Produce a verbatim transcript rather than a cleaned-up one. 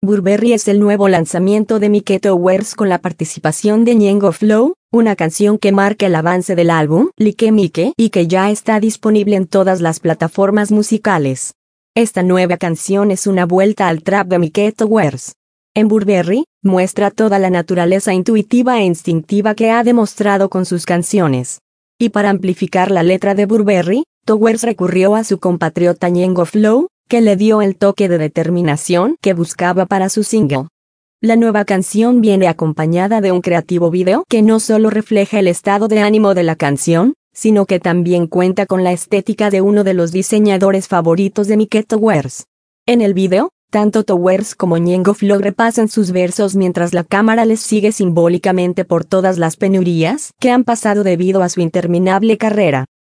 Burberry es el nuevo lanzamiento de Miquel Towers con la participación de Ñengo Flow, una canción que marca el avance del álbum Like Mike y que ya está disponible en todas las plataformas musicales. Esta nueva canción es una vuelta al trap de Miquel Towers. En Burberry, muestra toda la naturaleza intuitiva e instintiva que ha demostrado con sus canciones. Y para amplificar la letra de Burberry, Towers recurrió a su compatriota Ñengo Flow, que le dio el toque de determinación que buscaba para su single. La nueva canción viene acompañada de un creativo video que no solo refleja el estado de ánimo de la canción, sino que también cuenta con la estética de uno de los diseñadores favoritos de Miquel Towers. En el video, tanto Towers como Ñengo Flow repasan sus versos mientras la cámara les sigue simbólicamente por todas las penurias que han pasado debido a su interminable carrera.